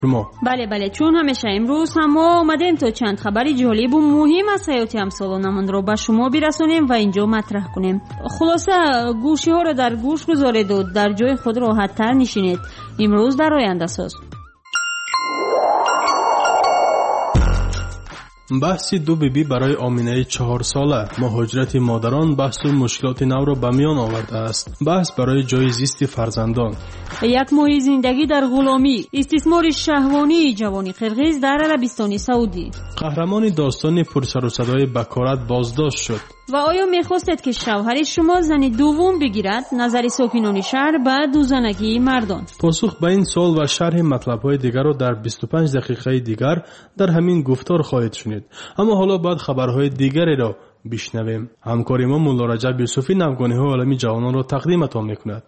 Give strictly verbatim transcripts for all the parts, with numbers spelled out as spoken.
شما بله بله، چون همیشه امروز هم ما آمدیم تا چند خبری جالب و مهم از حیات همسالانمان را به شما برسونیم و اینجا مطرح کنیم. خلاصه گوشی ها را در گوش گذارید و در جای خود راحت تر نشینید. امروز در آینده ساز. بحث دو بیبی برای آمینه چهار ساله، مهاجرت مادران بحث و مشکلات نو را به میان آورده است. بحث برای جای زیست فرزندان. یک ماه زندگی در غلامی، استثمار شهوانی جوانی قرقیز در عربستان سعودی. قهرمان داستان پرسر و صدای بکارت بازداشت شد. و آیا می‌خواستید که شوهر شما زن دوم بگیرد؟ نظر ساکنان شهر به دوزنگی مردان. پاسخ به این سوال و شرح مطلب‌های دیگر را در بیست و پنج دقیقه دیگر در همین گفتار خواهید شنید. اما حالا باید خبرهای دیگری را بشنویم. همکار ما مولا رجب یوسفی نوگانی‌های عالمی جوانان را تقدیمتان می‌کند.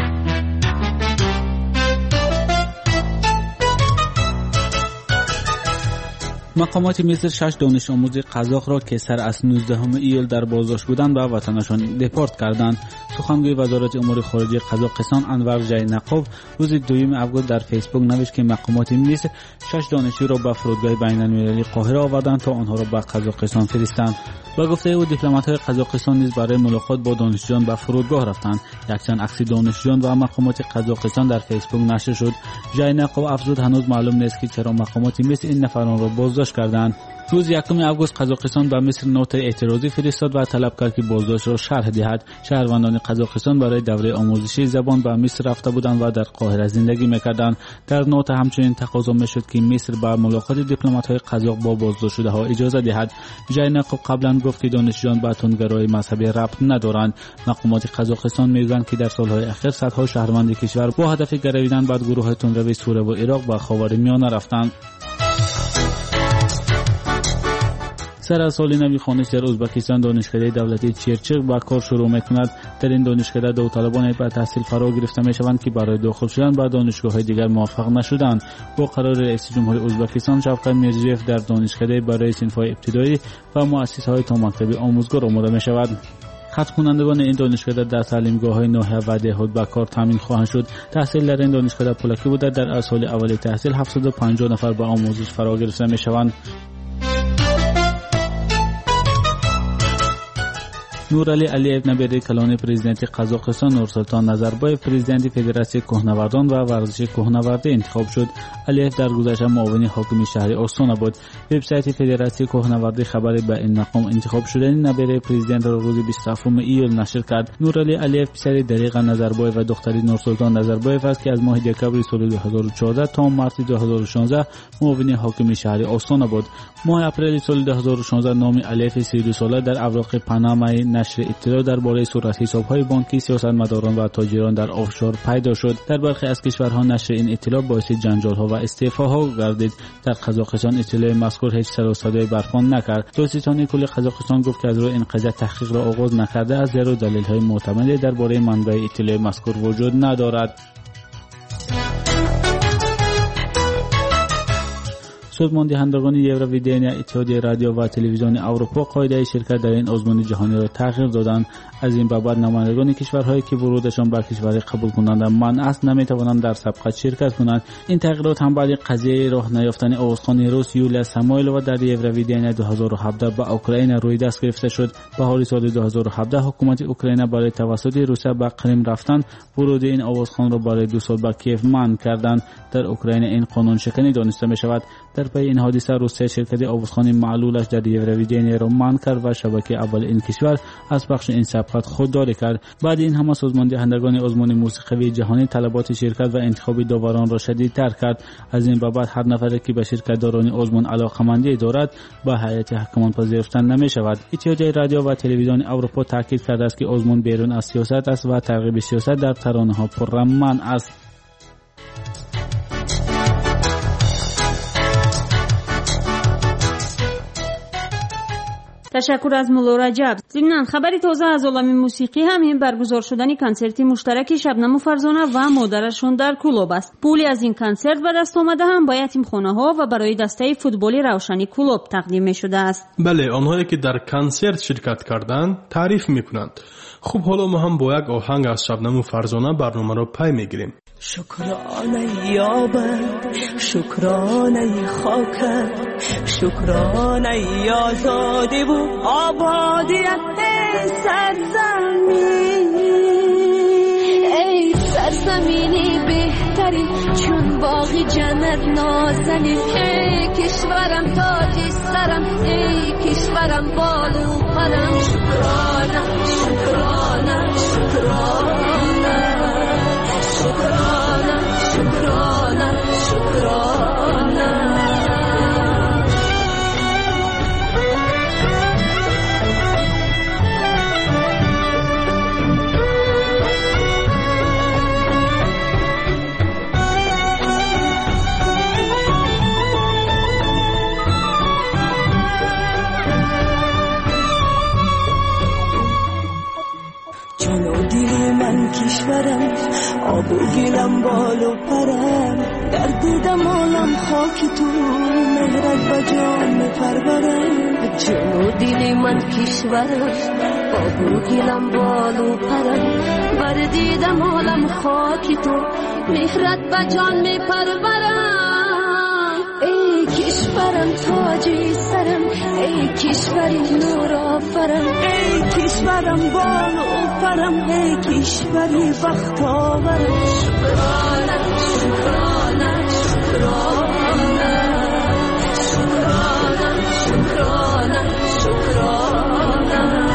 مقامات مصر شش دانش آموز قزاق را که سر از نوزدهم ایول در بازداشت بودند به وطنشان دپورت کردند. سخنگوی وزارت امور خارجه قزاقستان انور ژینقوف روز دوم آگوست در فیسبوک نوشت که مقامات مصر شش دانشجو را به فرودگاه بین‌المللی قاهره آوردند تا آنها را به قزاقستان فرستند. با گفته او دیپلمات‌های قزاقستان نیز برای ملاقات با دانشجویان به فرودگاه رفتند. یکچند عکس دانشجویان و مقامات قزاقستان در فیسبوک نشر شد. ژینقوف افزود هنوز معلوم نیست که چرا مقامات مصر این نفران را بازداشت کردند. روز یکم آگوست قزاقستان به مصر نوت اعتراضی فرستاد و طلب کرد که بازداشت را شرح دهد. شهروندان قزاقستان برای دوره آموزشی زبان به مصر رفته بودند و در قاهره زندگی می‌کردند. در نوت همچنین تقاضا می‌شد که مصر به ملاقات دیپلمات‌های قزاق با بازداشت شده‌ها اجازه دهد. ژینقوف قبلا گفت که دانشجویان به تندگرایی مذهبی ربط ندارند. مقامات قزاقستان می‌گویند که در سال‌های اخیر صدها شهروند کشور با هدف گرویدن بر گروه تندروی سوریه و عراق به خاورمیانه رفتند. سر از سال نوی خانش در ازبکستان دانشکده دولتی چرچق با کار شروع می‌کند. در این دانشکده داوطلبان به تحصیل فرا گرفته می‌شوند که برای داخل شدن به دانشگاه‌های دیگر موفق نشدند. با قرار رئیس جمهور ازبکستان شوکت میرزیوف در دانشکده برای صنف‌های ابتدایی و مؤسسه‌های تا مکتب آموزگار آماده می‌شود. ختم کنندگان این دانشکده در تعلیمگاه‌های ناحیه و دهات به کار تامین خواهند شد. تحصیل در این دانشکده پولکی بوده. در سال اول تحصیل هفتصد و پنجاه نفر به آموزش فرا گرفته می‌شوند. نورعلی علیف نبیره کلان پرزیدنت قزاقستان نورسلطان نظربایف پرزیدنت فدراسیون کوهنوردان و ورزش کوهنوردی انتخاب شد. علیف در گذشته معاون حاکم شهر آستانه بود. وبسایت فدراسیون کوهنوردی خبری به این مقام انتخاب شدن نبیره پرزیدنت را روز بیست و هفتم ایول نشر کرد. نورعلی علیف پسر دریغ نظربایف و دختری نورسلطان نظربایف است که از ماه دکبر سال دو هزار و چهارده تا مارس دو هزار و شانزده معاون حاکم شهر آستانه بود. ماه اپریل سال دو هزار و شانزده نام علیف سی و دو ساله در اوراق پانامای نشر اطلاع درباره صورت حساب‌های بانکی سیاستمداران و تاجران در آفشور پیدا شد. در برخی از کشورها نشر این اطلاع باعث جنجال‌ها و استعفاها گردید. در قزاقستان اطلاع مذکور هیچ سر و صدای برپا نکرد. دادستانی کل قزاقستان گفت که از روی این قضیه تحقیق را آغاز نکرده است، زیرا دلایل‌های معتمدی درباره منبع اطلاع مذکور وجود ندارد. سازمان دهندگان یورویدن اتحادیه رادیو و تلویزیون اروپا قاعده شرکت در این آزمون جهانی را تغییر دادند. از این بابت نمایندگان کشورهایی که ورودشان به کشور قبول کننده منع است نمیتوانند در سبقت شرکت کنند. این تغییرات هم بعد قضیه راه نیافتن آوازخوان روس یولیا سامویلووا در یورویدن دو هزار و هفده به اوکراین روی دست گرفته شد. بهار سال دو هزار و هفده حکومت اوکراین برای توسط روسیه به کریم رفتن ورود این آوازخوان را برای دو سال به کیف منع کردند. در اوکراین این قانون شکنی دانسته می شود. در پی این حادثه روسیه شرکت آوازخوان معلولش در یورویدن را منع کرد و شبکه اول این کشور از پخش این سبقت خودداری کرد. بعد این همه سازمان دهندگان آزمون موسیقی جهانی طلبات شرکت و انتخاب داوران را شدیدتر کرد. از این بابت هر نفری که به شرکت داران آزمون علاقه‌مندی دارد به هیئت حکمان پذیرفته نمی شود. اتحادیه رادیو و تلویزیون اروپا تاکید کرده است که آزمون بیرون از سیاست است و ترغیب سیاست در ترانه‌ها پررمان است. تشکر از مولا رجب. ضمناً خبری تازه از عالم موسیقی همین برگزار شدن کنسرت مشترک شبنم فرزانه و مادرشون در کلوب است. پولی از این کنسرت به دست آمده هم با یتیمخانه‌ها و برای دسته فوتبال روشنی کلوب تقدیم شده است. بله، آنهایی که در کنسرت شرکت کردند تعریف میکنند. خب حالا ما هم با یک آهنگ از شبنم فرزانه برنامه را پی میگیریم. شکرانه یابد شکرانه خاکت شکرانه آزادی و آبادیت سرزمین ای سرزمینی بهتری چون باغی جنت نازنین ای کشورم تاج سرم ای کشورم بالو پرم شکرانه شکرانه شکرانه شکرانه شکرانه شکرانه من کشورم آب و گلم بالو پرم در دیدم عالم خاک تو مهرت با جان میپرورم جان و دل من کشورم آب و گلم بالو پرم بر دیدم عالم خاک تو مهرت با جان میپرورم ای کشورم تاج سرم ای کشوری نور آفرم ای کشورم بالو پرم ای کشوری بخت آورم شکرانه شکرانه شکرانه شکرانه شکرانه شکرانه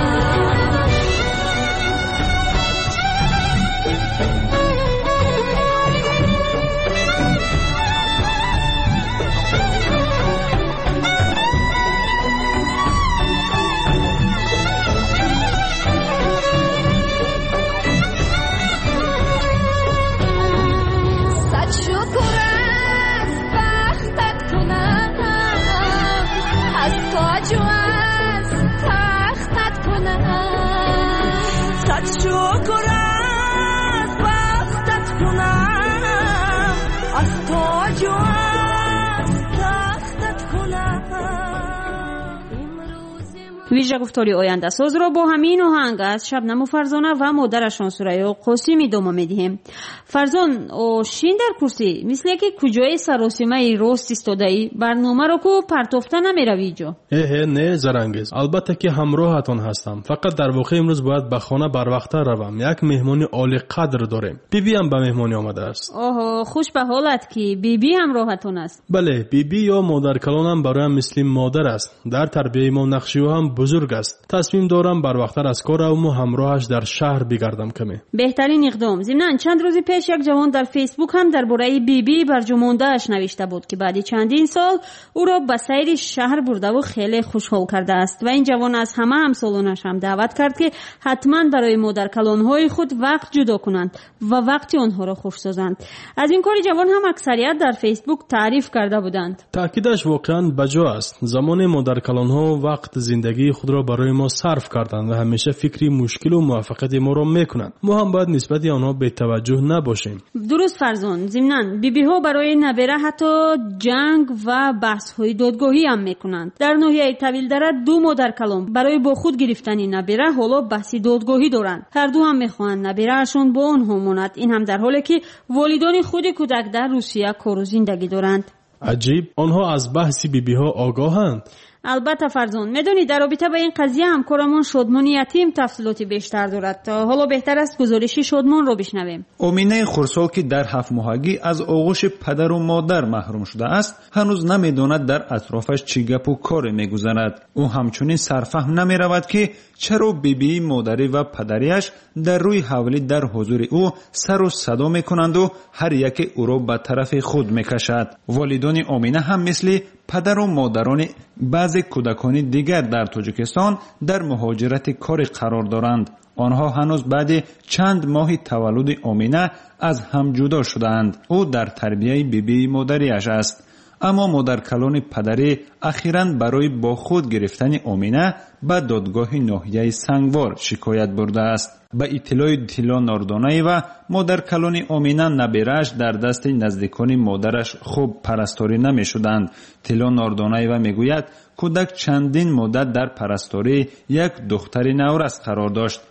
ویژه گفتاری آینده ساز را با همین آهنگ از شبنم و فرزانه و مادرشان سریا قاسمی ادامه میدیم. فرزان او شین در کرسی مثل که کجای سراسیمه راست ایستاده‌ای برنامه را کو پرتافته نمیروی جو؟ اه نه زرنگیز، البته که همراهتان هستم. فقط در واقع امروز باید به خانه بر وقت روم. یک مهمانی عالی قدر داریم. بیبی هم به مهمانی آمده است. اوه خوش به حالت که بیبی همراهتون است. بله، بیبی یا مادر کلانم برایم مثل مادر است. در تربیت ما نقشی او هم بزرگ است. تصمیم دارم بر وقت از کار او همراهش در شهر بگردم کمی. بهترین اقدام. ضمن چند روز پیش یک جوان در فیسبوک هم درباره بیبی برجامانده‌اش نوشته بود که بعد چندین سال او را به سیر شهر برده و خیلی خوشحال کرده است و این جوان از همه همسالانش هم دعوت کرد که حتما برای مادر کلانهای خود وقت جدا کنند و وقتی آنها را خوش سازند. از این کار جوان هم اکثریت در فیسبوک تعریف کرده بودند. تاکیدش واقعا بجا است. زمان مادر کلانها وقت زندگی خود را برای ما صرف کردند و همیشه فکری مشکل و موفقیت ما را میکنند. ما هم باید نسبت آنها بی توجه نباشیم. درست فرزان. ضمن بیبی ها برای نبره حتی جنگ و بحث های دادگاهی هم میکنند. در ناحیه طویل دره دو مادر کلان برای با خود گرفتن نبره حالا بحث دادگاهی دارند. هر دو هم میخواهند نبرهشون با آنها ماند. این هم در حالی که والدان خود کودک در روسیه کار و زندگی دارند. عجیب، آنها از بحث بیبی ها آگاهند. البته فرزان، میدونی در رابطه با این قضیه همکارمون شادمان یتیم تفصیلاتی بیشتر دارد. تا حالا بهتر است گزارشی شادمان رو بشنویم. امینه خورسال که در هفت ماهگی از آغوش پدر و مادر محروم شده است، هنوز نمیداند در اطرافش چی گپ و کار میگذرد. او همچنین سرفهم نمیرود که چرا بیبی مادری و پدریش در روی حولی در حضور او سر و صدا میکنند و هر یک او را به طرف خود میکشد. والدان امینه هم مثل پدر و مادران بعضی کودکان دیگر در تاجیکستان در مهاجرت کار قرار دارند. آنها هنوز بعد چند ماه تولد امینه از هم جدا شدند. او در تربیت بیبی مادریش است. اما مادر کلان پدری اخیراً برای با خود گرفتن امینه به دادگاه ناحیه سنگوار شکایت برده است. به اطلاع دیلا ناردانایی و مادر کلان امینه نبیرش در دست نزدیکان مادرش خوب پرستاری نمی شدند. دیلا ناردانایی و می گوید کودک چندین مدت در پرستاری یک دختر نورس قرار داشت،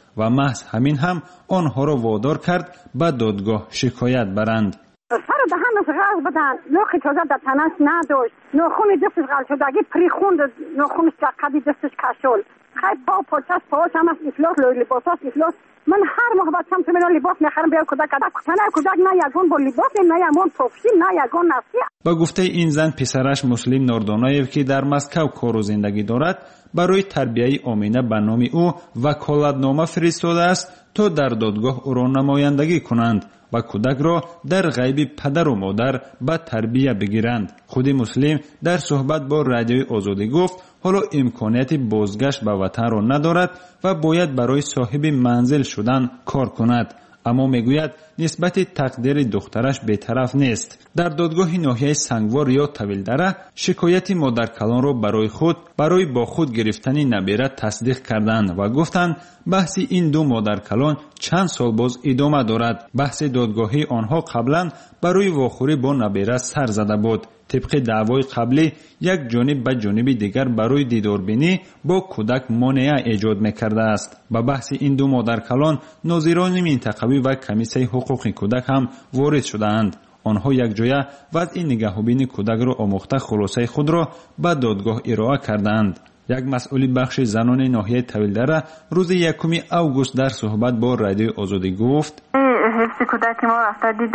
و محض همین هم آنها را وادار کرد به دادگاه شکایت برند. سر دهنش غاز بدن، نوخ اجازه در تنش نداشت، ناخون دستش غل شدگی پریخوند، ناخونش چقدی دستش کشول، خیلی پا پاچش پاش هم از افلاس لوی لباساش افلاس. من هر موقع بچم که من لباس میخرم بیار کودک کدک تنه کودک نه یگون با لباس نه یگون توفشی نه یگون نفسی. با گفته این زن پسرش مسلم نوردونایف که در مسکو کار و زندگی دارد برای تربیه آمینه به نام او وکالتنامه فرستاده است تا در دادگاه او را نمایندگی کنند و کودک را در غیب پدر و مادر به تربیه بگیرند. خود مسلم در صحبت با رادیوی آزادی گفت حالا امکانیت بازگشت به وطن را ندارد و باید برای صاحب منزل شدن کار کند. اما میگوید نسبت تقدیر دخترش بی‌طرف نیست. در دادگاه ناحیه سنگوار یا طویلدره شکایت مادرکلان را برای خود برای با خود گرفتن نبیره تصدیق کردند و گفتند بحث این دو مادرکلان چند سال باز ادامه دارد. بحث دادگاهی آنها قبلا برای واخوری با نبیره سر زده بود. طبق دعوای قبلی یک جانب به جانب دیگر برای دیداربینی با کودک مانع ایجاد میکرده است. به بحث این دو مادرکلان ناظران منطقوی و کمیسیون حقوق کودک هم وارد شدند. آنها یک جایه وضع نگهبانی کودک را آموخته خلاصه خود را به دادگاه ارائه کردند. یک مسئول بخش زنان ناحیه طویلدره روز یکم اوگوست در صحبت با رادیو آزادی گفت حفظ کودک ما رفته دیده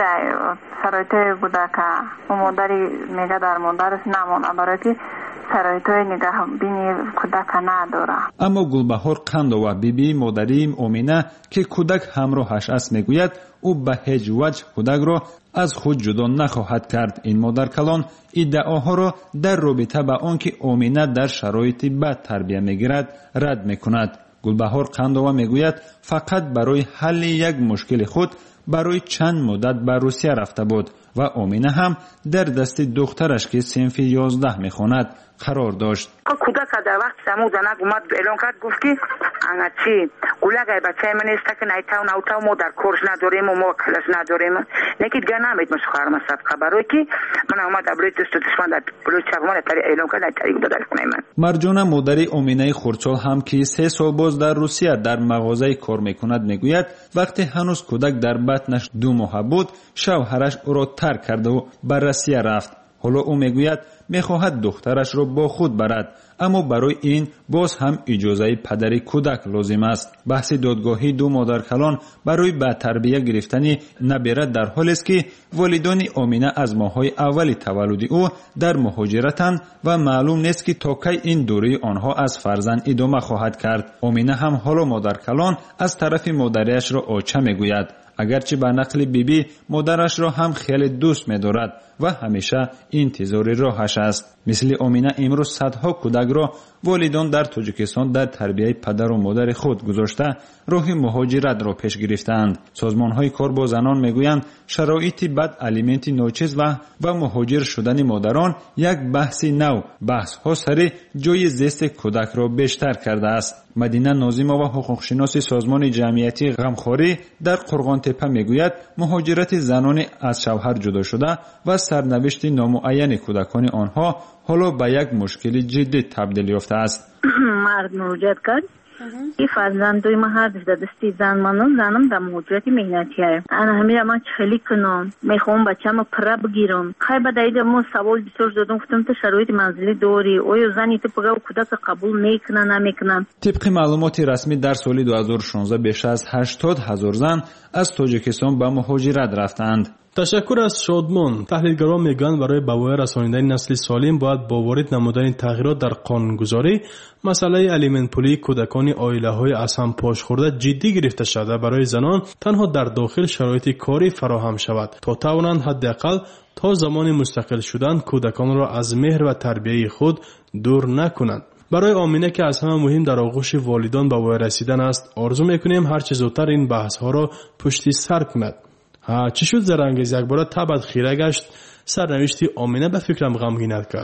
شرایط بوده که مادری میگه در مادرش نمونه برای که شرایط نگهبانی کودک نداره. اما گلبهار قندوا بیبی مادری آمینه که کودک همراهش است میگوید او به هیچ وجه کودک را از خود جدا نخواهد کرد. این مادرکلان ادعاها را در رابطه با آنکه آمینه در شرایط بد تربیت میگیرد رد میکند. گلبهار قندوا میگوید فقط برای حل یک مشکل خود برای چند مدت به روسیه رفته بود و آمینه هم در دست دخترش که صنف یازده میخواند قرار داشت. کودک در وقت سمو زنگ اومد اعلان کرد گفت که انا چی کولک ای بچه من است که نایتاو ناوتاو ما در کورس نداریم و ما کلاس نداریم نکید دیگه نمید مش خواهرم صد خبرای که من اومد ابروی دست دشمن در بلوچ چرمان تری اعلان کرد تری بود در خونه من. مرجان مادری آمینه خردسال هم که سه سال باز در روسیه در مغازه کار میکند میگوید وقتی هنوز کودک در بطنش دو ماه بود شوهرش او را ترک کرد و به روسیه رفت. حالا او میگوید میخواهد دخترش را با خود برد اما برای این باز هم اجازه پدر کودک لازم است. بحث دادگاهی دو مادرکلان برای به تربیت گرفتن نبیره در حالی است که والدان آمینه از ماه‌های اول تولد او در مهاجرتند و معلوم نیست که تا کی این دوره آنها از فرزند ادامه خواهد کرد. آمینه هم حالا مادرکلان از طرف مادریش را آچه میگوید اگرچه به نقل بیبی بی مادرش را هم خیلی دوست می‌دارد و همیشه انتظار راهش است. مثل آمینه امروز صدها کودک را والدان در تاجیکستان در تربیت پدر و مادر خود گذاشته راه مهاجرت را پیش گرفتند. سازمان‌های کار با زنان میگویند شرایط بد الیمنت ناچیز و و مهاجر شدن مادران یک بحث نو بحث‌ها سر جای زیست کودک را بیشتر کرده است. مدینه ناظمه و حقوقشناس سازمان جمعیتی غمخواری در قرغانتپه میگوید مهاجرت زنان از شوهر جدا شده و سرنوشت نامعین کودکان آنها حالا به یک مشکل جدی تبدیل یافته است. مرد مهاجرت کرد این فرزندوی ما هر در دستی زن منو زنم در مهاجرت مهنتی هست. انا همین من چلی کنم میخوام بچه‌مو پره بگیرم. خیلی بعد ما سوال بسیار دادم گفتم تو شرایط منزلی داری آیا زنی تو پگاو کودک قبول میکنه نمیکنه؟ طبق معلومات رسمی در سال دو هزار و شانزده بیش از هشتاد هزار زن از تاجیکستان به مهاجرت رفتند. تشکر از شادمان. تحلیلگران میگن برای بوای رسانیدن نسل سالم باید با وارد نمودن تغییرات در قانونگذاری مسئله الیمنت پولی کودکان عائله‌های از هم پاش خورده جدی گرفته شده برای زنان تنها در داخل شرایط کاری فراهم شود تا توانند حداقل تا زمان مستقل شدن کودکان را از مهر و تربیت خود دور نکنند. برای آمینه که از همه مهم در آغوش والدان به وای رسیدن است آرزو میکنیم هر چه زودتر این بحث ها را پشت سر کند. ها چی شد زرنگیز یک بار تبد خیره گشت سرنوشتی آمینه به فکرم غمگینت کرد.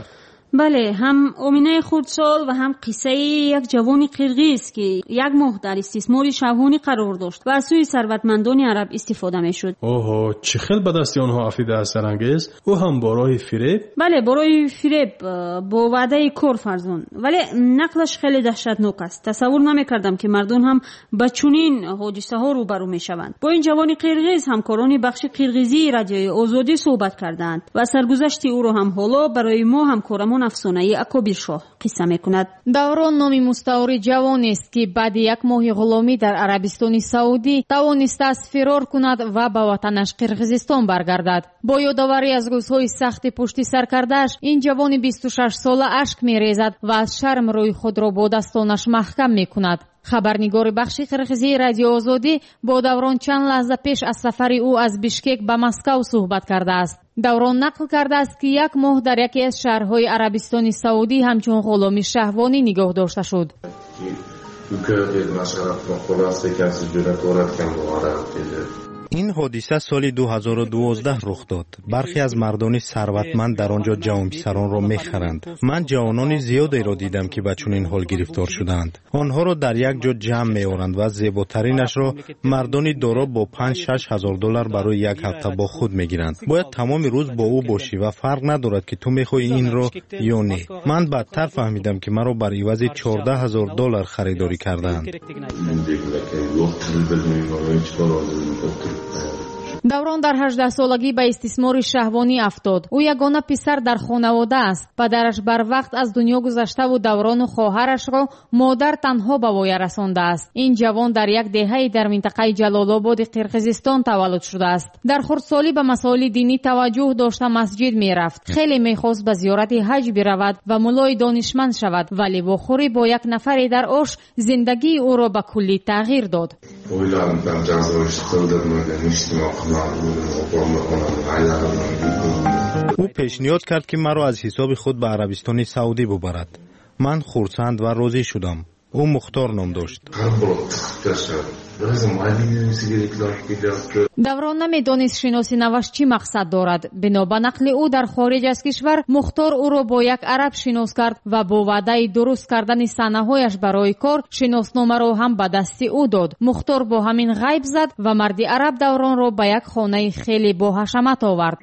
بله، هم امینه خردسال و هم قصه یک جوان قرقیز که یک ماه در استثمار شبانی قرار داشت و از سوی ثروتمندان عرب استفاده میشد. اوه، چه خیلی به دست آنها افیده است سرانگیز. او هم برای فریب؟ بله، برای فریب با وعده کار فرزون، ولی نقلش خیلی دهشتناک است. تصور نمیکردم که مردم هم با چنین حادثه ها روبرو میشوند. با این جوان قرقیز همکاران بخش قرقیزی رادیوی آزادی صحبت کردند و سرگذشت او را هم حالا برای ما همکارمان افسانه‌ای اکابر شاه قصه میکند. دوران نامی مستعار جوانی است که بعد یک ماه غلامی در عربستان سعودی توانسته است فرار کند و به وطنش قرقیزستان برگردد. با یادآوری از روزهای سخت پشت سر کرده‌اش، این جوان بیست و شش ساله اشک میریزد و از شرم روی خود را با دستانش محکم میکند. خبرنگار بخش قرقیزی رادیو آزادی با دوران چند لحظه پیش از سفر او از بیشکک به مسکو صحبت کرده است. دوران نقل کرده است که یک ماه در یکی از شهرهای عربستان سعودی همچون غلامی شهوانی نگاه داشته شد. این حادثه سال دو هزار و دوازده رخ داد. برخی از مردان ثروتمند در آنجا جوان پسران را می‌خرند. من جوانان زیادی را دیدم که به چنین حال گرفتار شدند. آنها را در یک جا جمع می‌آورند و زیباترینش را مردان دارا با پنج شش هزار دلار برای یک هفته با خود می‌گیرند. باید تمام روز با او باشی و فرق ندارد که تو می‌خواهی این را یا نه. من بعدتر فهمیدم که مرا بر عوض چهارده هزار دلار خریداری کردند. دوران در هجده سالگی به استثمار شهوانی افتاد. او یگانه پسر در خانواده است. پدرش بر وقت از دنیا گذشته و دوران و خواهرش را مادر تنها به وای رسانده است. این جوان در یک دهه در منطقه جلال آباد قرقیزستان تولد شده است. در خردسالی به مسائل دینی توجه داشته مسجد می رفت. خیلی می خواست به زیارت حج برود و مولای دانشمند شود، ولی با خوری با یک نفر در آش زندگی او را به کلی تغییر داد. او پیشنهاد کرد که مرا از حساب خود به عربستان سعودی ببرد. من خرسند و راضی شدم. او مختار نام داشت. دوران نمیدانست شناسی نوش چی مقصد دارد. بنا نقل او در خارج از کشور مختار او را با یک عرب شناس کرد و با وعده درست کردن صحنه‌هایش برای کار شناسنامه را هم به دست او داد. مختار با همین غیب زد و مرد عرب دوران را به یک خانه خیلی با حشمت آورد.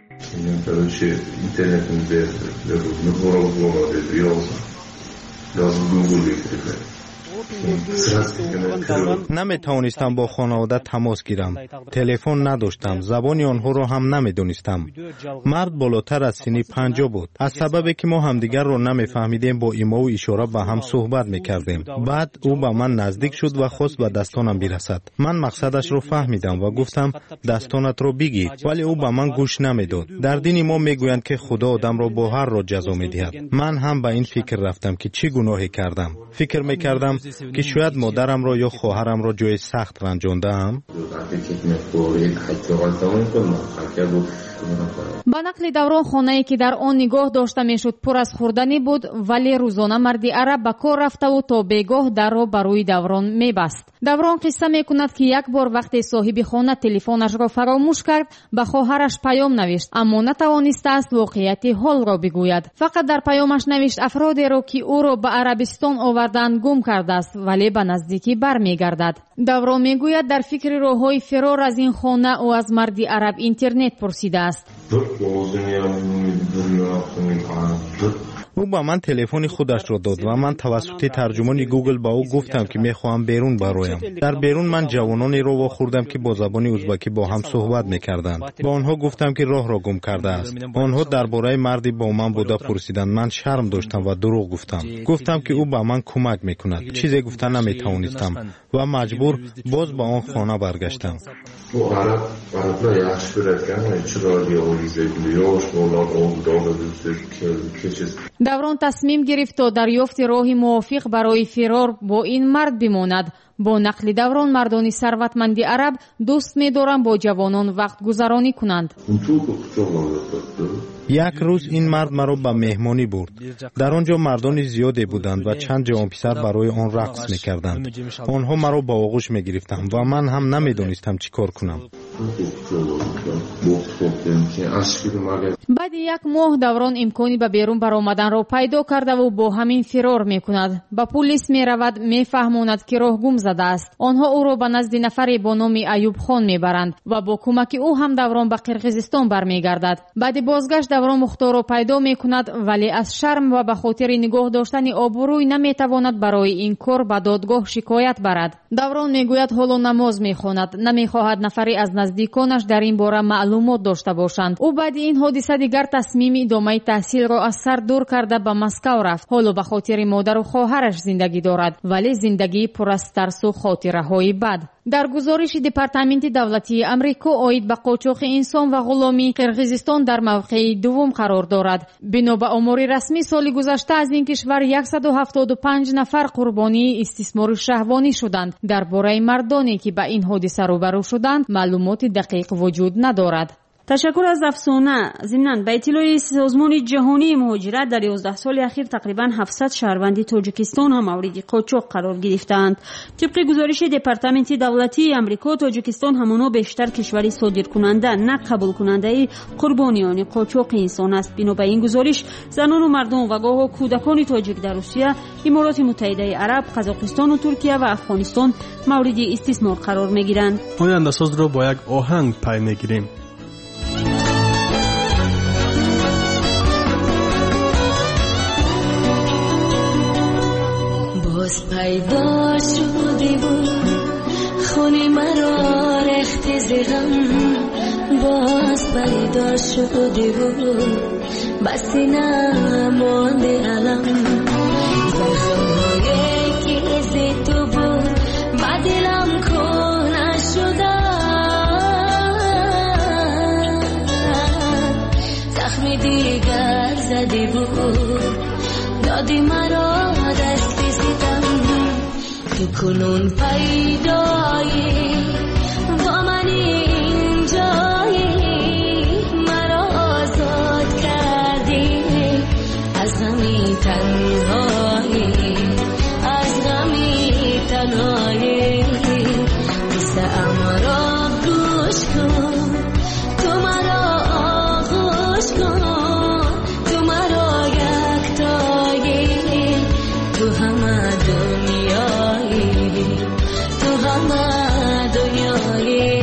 نمی توانستم با خانواده تماس گیرم. تلفن نداشتم. زبان آنها را هم نمی دانستم. مرد بالاتر از سن پنجاه بود. از سببی که ما همدیگر را نمی فهمیدیم با ایما و اشاره به هم صحبت می کردیم. بعد او به من نزدیک شد و خواست به دستانم برسد. من مقصدش را فهمیدم و گفتم دستانت را بگیر، ولی او به من گوش نمی داد. در دین ما می گویند که خدا آدم را با هر را جزا می دهد. من هم به این فکر رفتم که چه گناهی کردم. فکر می کردم که شاید مادرم را یا خواهرم را جای سخت رنجاندم. با نقل دوران خانه‌ای که در آن نگاه داشته میشد پر از خوردنی بود، ولی روزانه مرد عرب به کار رفته و تا بیگاه در را بروی دوران میبست. دوران قصه میکند که یک بار وقتی صاحب خانه تلفنش را فراموش کرد به خواهرش پیام نوشت، اما نتوانسته است واقعیت حال را بگوید. فقط در پیامش نوشت افرادی را که او را به عربستان آوردند گم کرده است، ولی به نزدیکی برمیگردد. دوران میگوید در فکر راههای فرار از این خانه او از مرد عرب اینترنت پرسیده است. او با من تلفن خودش را داد و من توسط ترجمان گوگل با او گفتم که میخواهم بیرون برایم. در بیرون من جوانانی را واخوردم که با زبان ازبکی با هم صحبت میکردند. با آنها گفتم که راه را گم کرده است. آنها درباره مردی با من بوده پرسیدند. من شرم داشتم و دروغ گفتم. گفتم که او با من کمک میکند. چیزی گفتن نمیتوانستم و مجبور باز با آن خانه برگشتم. دوران تصمیم گرفت تا دریافت راه موافق برای فرار با این مرد بماند. با نقل دوران مردان ثروتمند عرب دوست می‌دارند با جوانان وقت گذرانی کنند. یک روز این مرد مرا به مهمانی برد. در آنجا مردان زیادی بودند و چند جوان پسر برای آن رقص می‌کردند. آنها مرا با آغوش می‌گرفتند و من هم نمی‌دانستم چی کار کنم. بعد баъди як моҳ даврон имкони ба берун баромаданро пайдо кардаву бо ҳамин фирор мекунад. ба пулис меравад, мефаҳмонад ки роҳгум задааст. онҳо ӯро ба назди нафаре бо номи Аюбхон мебаранд ва бо кӯмаки ӯ ҳам даврон ба Қирғизистон бармегардад. баъди бозгашт даврон мухторро пайдо мекунад, вале аз шарм ва ба хотири нигоҳ доштани обрӯй наметавонад барои ин кор ба додгоҳ шикоят барад. даврон мегӯяд ҳоло намоз мехонад, намехоҳад нафаре аз наздиконаш дар ин бора маълумот дошта бошанд. ӯ баъди ин ҳодиса дигар тасмими идомаи таҳсилро аз сар дур карда ба Москав рафт. ҳоло ба хотири модару хоҳараш зиндагӣ дорад, вале зиндагии пур аз тарсу хотираҳои бад. дар гузориши департаменти давлатии амрико оид ба қочоқи инсон ва ғуломӣ, Қирғизистон дар мавқеи дуввум қарор дорад. бино ба омори расмӣ соли гузашта аз ин кишвар яксаду ҳафтоду панҷ нафар қурбонии истисмори шаҳвонӣ шуданд. дар бораи мардоне ки ба ин ҳодиса рӯбарӯ шуданд маълумоти дақиқ вуҷуд надорад. تشکر از افسانه. ضمناً به اطلاع سازمان جهانی مهاجرت در یازده سال اخیر تقریباً هفتصد شهروند تاجیکستان هم مورد قاچاق قرار گرفتند. طبق گزارش دپارتمنت دولتی آمریکا، تاجیکستان همانا بیشتر کشوری صادرکننده نه قبول کننده قربانیان قاچاق انسان است. بنا به این گزارش زنان و مردان و گاه کودکان تاجیک در روسیه، امارات متحده عرب، قزاقستان و ترکیه و افغانستان مورد استثمار قرار میگیرند. پایان ساز را با یک آهنگ پای میگیریم. باز پیدا شده بود خون مرا رخت زغم، باز پیدا شده بود بسی نمانده علم، زخمهایی که زی تو بود با دلم کنه شده، زخم دیگر زده بود دادی مرا دست ستم، تو کنون پیدایی با من اینجایی، مرا آزاد کردی از غمی تنهایی، از غمی تنهایی، قصه مرا گوش کن، تو مرا آغوش کن، تو مرا یکتایی، تو همه دنیایی، تو همه دنیایی.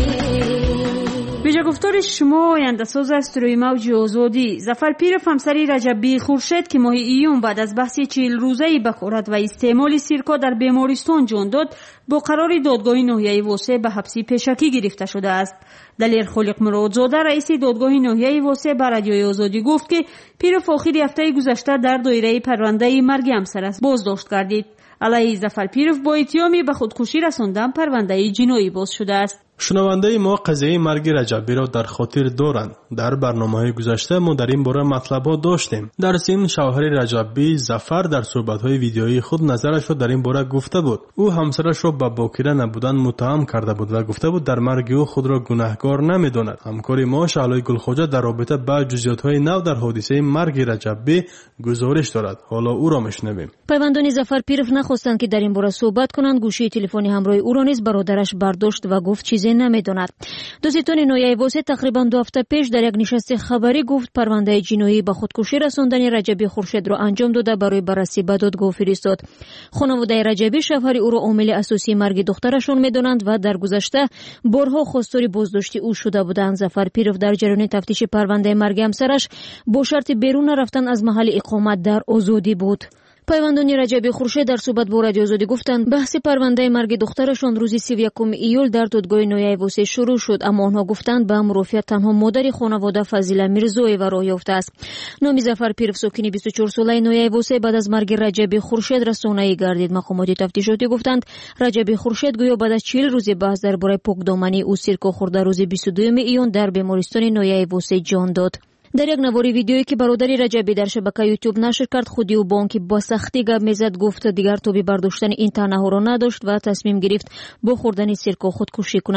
بیجا گفتار شما آینده ساز است روی موج آزادی. ظفر پیرف همسری رجبی خورشید که ماه ایون بعد از بحث چهل روزه‌ای بخورد و استعمال سیرکا در بیمارستان جان داد، با قرار دادگاه ناحیه واسع به حبسی پیشکی گرفته شده است. دلیر خالق مرادزاده رئیس دادگاه ناحیه واسع به رادیوی آزادی گفت که پیرف آخر هفته گذشته در دایره پرونده مرگ همسر است بازداشت گردید. علیه ظفر پیرف با اتهامی به خودکشی رساندن پرونده جنایی باز شده است. شنونده ما قضیه مرگ رجبی را در خاطر دارند. در برنامه‌های گذشته ما در این باره مطلب‌ها داشتیم. در ضمن شوهر رجبی ظفر در صحبت‌های ویدیویی خود نظرش را در این باره گفته بود. او همسرش را به باکره نبودن متهم کرده بود و گفته بود در مرگ او خود را گناهکار نمی‌داند. همکار ما شعلای گلخواجه در رابطه با جزئیات‌های نو در حادثه مرگ رجبی گزارش دارد. حالا او را میشنویم. پیوندان ظفر پیرف نخواستند که در این باره صحبت کنند. گوشی تلفنی همراه او را نیز برادرش برداشت و گفت چیزی نمیداند. دوستان ناحیه واسع تقریبا دو هفته پیش در یک نشست خبری گفت پرونده جنایی به خودکشی رساندن رجبی خورشید را انجام داده برای بررسی به دادگاه فرستاد. خانواده رجبی شوهر او را عامل اساسی مرگ دخترشان میدانند و در گذشته بارها خواستار بازداشتی او شده بودند. ظفر پیرف در جریان تفتیش پرونده مرگ همسرش با شرط بیرون رفتن از محل اقامت در آزادی بود. پیوندان رجبی خورشید در صحبت با رادیو آزادی گفتند بحث پرونده مرگ دخترشان روز سی و یکم ایول در دادگاه ناحیه واسع شروع شد، اما آنها گفتند به مرافعت تنها مادر خانواده فضیله میرزایی‌وا راه یافته است. نام ظفر پیرف ساکن بیست و چهار ساله ناحیه واسع بعد از مرگ رجبی خورشید رسانه‌ای گردید. مقامات تفتیشاتی گفتند رجبی خورشید گویا بعد از چهل روز بحث درباره پاکدامنی او سیرکا خورده روز بیست و دو ایون در بیمارستان ناحیه واسع جان داد. در یک نواری ویدیویی که برادر رجبی در شبکه یوتیوب نشر کرد، خودی او با آنکه با سختی گپ میزد گفت دیگر توبی برداشتن این تنه ها را نداشت و تصمیم گرفت با خوردن سیرکا خودکشی کند.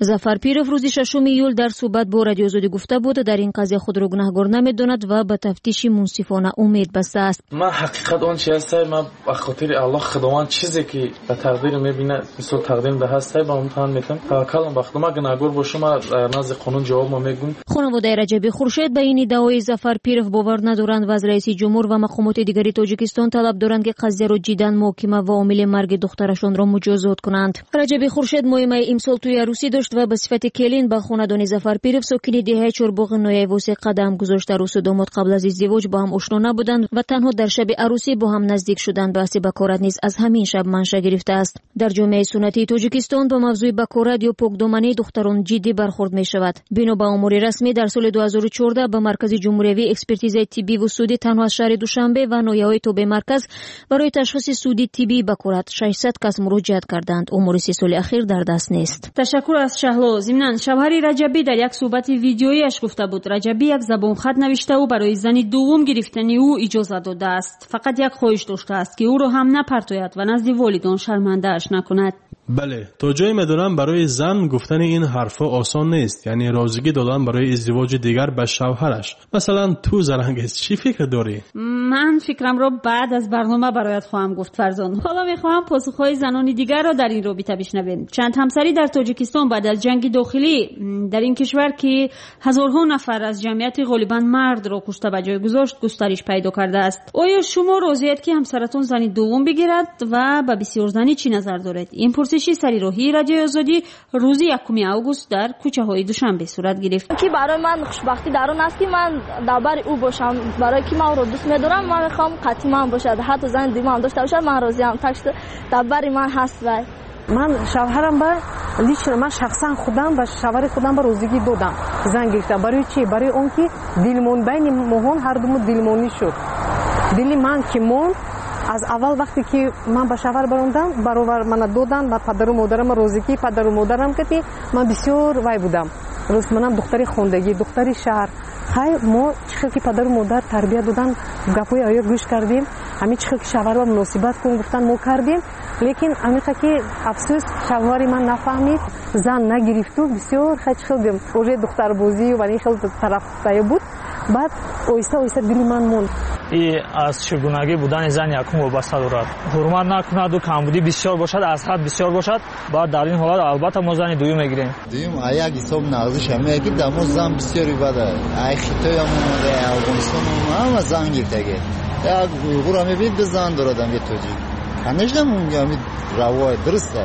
зафар пиров рӯзи шашум июл дар суҳбат бо радиои озодӣ гуфта буд дар ин қазия худро гунаҳгор намедонад ва ба тафтиши мунсифона умед бастааст. ман ҳақиқат он чи ҳастай ман ба хотири аллоҳ худованд чизе ки ба тақдир мебинад мисол тақдир даҳастай ба он таҳан метам таваккалам ба худо ман гунаҳгор бошам назди қонун ҷавоб ма мегӯм. хонаводаи раҷаби хуршед ба ин иддаои зафар пиров бовар надоранд ва аз раиси ҷумҳур ва мақомоти дигари тоҷикистон талаб доранд ки қазияро ҷиддан муҳокима ва омили марги духтарашонро муҷозот кунанд. раҷаби хуршед моҳимаи имсол тӯи арӯсӣ дошт ва ба сифати келин ба хонадони зафар пиров сокини диҳаи чорбоғи нояйвосе қадам гузошт. арӯсу домод қабл аз издивоҷ бо ҳам ошно набуданд ва танҳо дар шаби арӯсӣ бо ҳам наздик шуданд. баҳси бакорат низ аз ҳамин шаб манша гирифтааст. дар ҷомеаи суннатии тоҷикистон ба мавзӯи бакорат ё покдомании духтарон ҷиддӣ бархурд мешавад. бино ба омори расмӣ дар соли ду ҳазору чордаҳ ба маркази ҷумҳуриявии экспертизаи тиббӣ ва судӣ танҳо аз шаҳри душанбе ва ноҳияҳои тобеи марказ барои ташхиси судӣ тиббии бакорат шашсад кас муроҷиат карданд. омори се соли ахир дар даст нест. ташаккур аз шаҳло. зимнан шавҳари раҷабӣ дар як суҳбати видеоиаш гуфта буд раҷабӣ як забонхат навиштаву барои зани дуввум гирифтани ӯ иҷоза додааст. фақат як хоҳиш доштааст ки ӯро ҳам напартояд ва назди волидон шармандааш накунад. бале то ҷое медонам барои зан гуфтани ин ҳарфҳо осон нест, яъне розигӣ додан барои издивоҷи дигар ба шавҳараш. масалан ту зарангез чӣ фикр дорӣ? ман фикрамро баъд аз барнома бароят хоҳам гуфт фарзон. ҳоло мехоҳам посухҳои занони дигарро дар ин робита бишнавем. чанд ҳамсарӣ дар тоҷикистон баъд аз ҷанги дохилӣ дар ин кишвар ки ҳазорҳо нафар аз ҷамъияти ғолибан мардро кушта ба ҷой гузошт густариш пайдо кардааст. оё шумо розиед ки ҳамсаратон зани дуввум бигирад ва ба бисёрзанӣ чӣ назар доред? ин пурсиши сарироҳии радиои озодӣ рӯзи якуми август дар кӯчаҳои душанбе сурат гирифт. ки барои ман хушбахтӣ дар он аст ки ман дар бари ӯ бошам. барои ки ман ӯро дӯст медорам ман мехоҳам қатъи ман бошад ҳатто зани дуввумам дошта бошад ман розиам. так шуд дар бари ман ҳаст вай. ман шавҳарам ба лично ман шахсан худам ба шавҳари худам ба розигӣ додам зан гирифтам. барои чӣ? барои он ки дилмон байни моҳон ҳардуму дилмонӣ шуд. дили ман ки монд аз аввал вақте ки ман ба шавҳар барондам баровар мана доданд ба падару модарам розигӣ падару модарам кати ман бисёр вай будам. рост манам духтари хондагӣ духтари шаҳр. хай мо чӣ хел ки падару модар тарбия додан гапҳои оё гӯш кардем. ҳамин чӣ хел ки шавҳарва муносибат кун гуфтан мо кардем. лекин амиқа ки афсӯс шавҳари ман нафаҳмид зан нагирифту бисёр хай чӣ хел гем уже духтарбозӣ ва ин хел тарафдая буд. баъд оҳиста оҳиста дили ман монд. и аз чигунагӣ будани зан якум вобаста дорад. ҳурмат накунаду камбудӣ бисёр бошад аз ҳад бисёр бошад баъд дар ин ҳолат албатта мо зани дуюм мегирем. дуюм а як ҳисоб нағзиш ҳамае ки дамо зан бисёр ибада ай хитоям омада афғонистон ҳама зан гиртаге як уйғура мебинед ду зан дорад ҳам як тоҷик конечно ҳами равой дуруста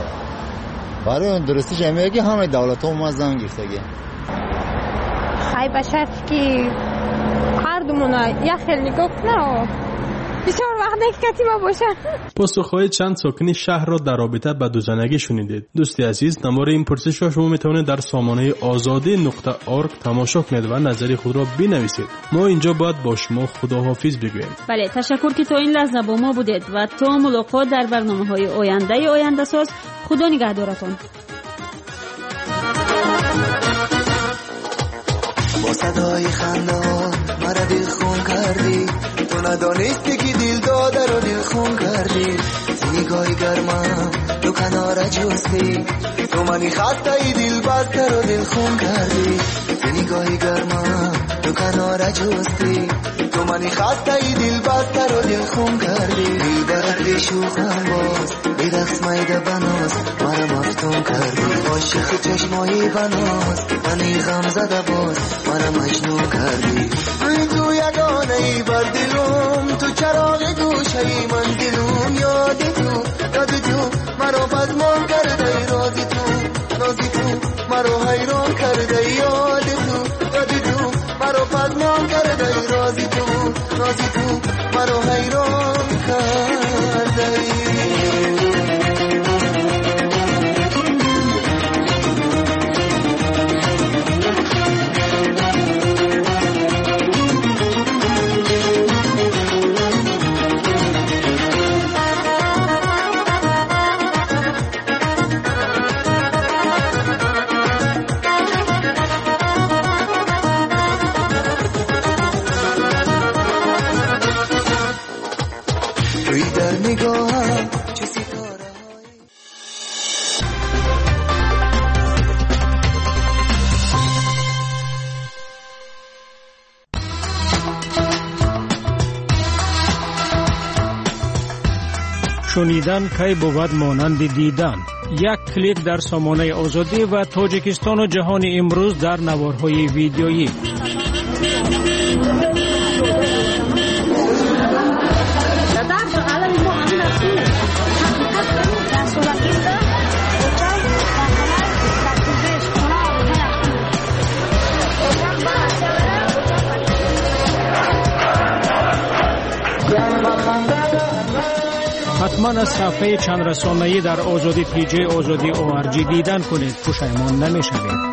барои он дурустиш ҳамае ки ҳамаи давлатҳо ма зан гиртаге хай ба шарти ки ҳардумона як хел нигоҳ кунам бисёр вақт ҳақиқати ма бошад. посухҳои чанд сокини шаҳрро дар робита ба дузанагӣ шунидед. дӯсти азиз, намори ин пурсишро шумо метавонед дар сомонаи озодӣ нуқта орг тамошо кунед ва назари худро бинависед. мо инҷо бояд бо шумо худоҳофиз бигӯем. бале ташаккур ки то ин лаҳза бо мо будед ва то мулоқот дар барномаҳои ояндаи ояндасоз. худо нигаҳдоратон. با صدای خندان مرا دل خون کردی تو ندانستی که دل داده رو دل خون کردی نگاهی گرمم تو کنار جستی تو منی خسته ای دل بسته رو دل خون کردی نگاهی گرمم تو کنار جستی تو منی خسته ای دل بسته رو دل خون کردی دل برد شوخم باز بیدخص مایده بناز مرا مفتون کردی عاشق چشمایی بناز منی غم زده باز مرا مجنون کردی تو یگانه ای بر دلم تو چراغ گوشه ای من دلم یاد تو یاد تو مرا بدمان کرده رازی تو نازی تو مرا حیران کرده یاد تو یاد تو مرا بدمان کرده رازی تو نازی تو مرا حیران کرده شنیدن کی بود مانند دیدن. یک کلیک در سامانه آزادی و تاجیکستان و جهان امروز در نوارهای ویدیویی. حتما از صفحه چند رسانه‌ای در آزادی پی جی آزادی او آر جی دیدن کنید، پشیمان نمی‌شوید.